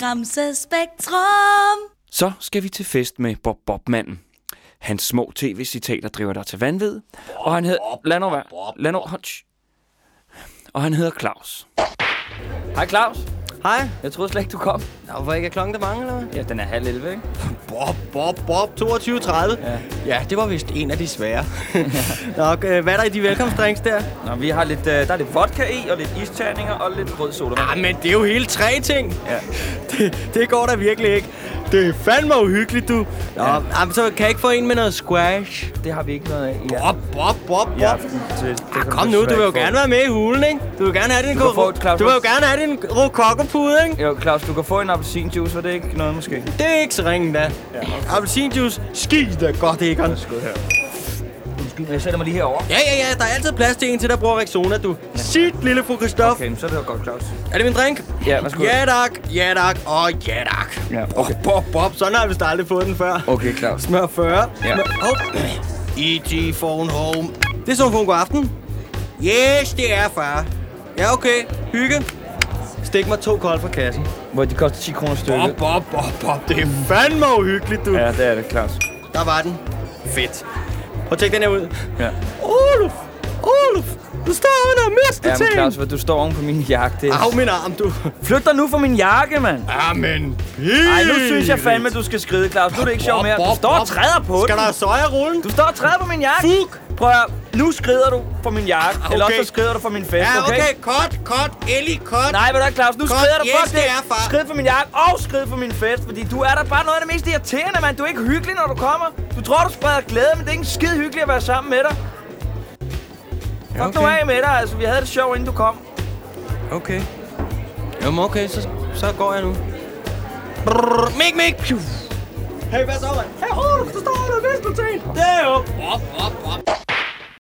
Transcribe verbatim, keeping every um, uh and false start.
Gramse Spektrum. Så skal vi til fest med Bob Bob-manden. Hans små tv-citater driver dig til vanvid. Og han hedder... Lad nu være. Lad nu... Og han hedder Claus. Hej Claus. Hej. Jeg troede slet ikke, du kom. Hvorfor ikke er klokken der mange, eller hvad? Ja, den er halv elleve, ikke? Bob, Bob, Bob, toogtyve tredive. Ja. Ja, det var vist en af de svære. Nå, øh, hvad er der i de velkomstdrinks der? Nå, vi har lidt, øh, der er lidt vodka i, og lidt isterninger og lidt rød sodavand. Ah, men det er jo hele tre ting. Ja. Det, det går da virkelig ikke. Det er fandme uhyggeligt, du. Nå, ja. Jamen, så kan jeg ikke få en med noget squash. Det har vi ikke noget af. Ja. Bob, Bob, Bob, Bob. Ja, det, det ah, kom nu, du vil jo gerne være med i hulen, ikke? Du vil gerne have din, du få, Claus, du vil jo gerne have din rokokopude, ikke? Jo, Claus, du kan få en appelsinjuice, var det ikke noget måske? Det er ikke så ringe, da. Ja, okay. Appelsinjuice, skid da godt, ikke? Skål her. Jeg sætter mig lige herover. Ja, ja, ja, der er altid plads til en til, der bruger Rexona, du. Ja. Sit, lille fru Christoph. Okay, så er det godt, Claus. Er det min drink? Ja, værsgo. Ja, tak. Ja, tak. Og ja, tak. Ja, okay. Bob, Bob, sådan har vi vist aldrig fået den før. Okay, Claus. Smør fyrre. Ja. Oh. E T phone home. Det er sådan for en god aften. Yes, det er far. Ja, okay. Hygge. Stik mig to kold fra kassen. Hvor de koster ti kroner stykket. Bob, Bob, Bob, Bob. Det er fandme uhyggeligt, du. Ja, det er det, Claus. Der var den. Fedt. Prøv at tjekke den her ud. Ja. Oluf! Oluf! Du står under og mister ja, ting! Ja, men Claus, du står oven på min jakke. Det er... Au, min arm, du. Flyt dig nu fra min jakke, mand. Amen. Ej, nu synes jeg fandme, du skal skride, Claus. Nu er det ikke sjovt mere. Du står og træder på den. Skal der sojarullen? Du står og træder på min jakke. Fuck! Prøv at nu skrider du fra min jakke. Okay. Eller også så skrider du fra min fest, ja, okay? okay. Cut, cut, Ellie, cut. Nej, ved du Claus, nu cut. skrider du yes, for det. Er, far. Skrid for min jakke og skrid for min fest. Fordi du er da bare noget af det mest irriterende, mand. Du er ikke hyggelig, når du kommer. Du tror, du spreder glæde, men det er ikke skide hyggeligt at være sammen med dig. Fuck okay. nu af med dig, altså. Vi havde det sjovt, inden du kom. Okay. Jamen okay, så, så går jeg nu. Brrr, mik, mik. Hey, hvad så, mand? Hey, Oluf, du står under og visker ting. Det er jo. Op, op,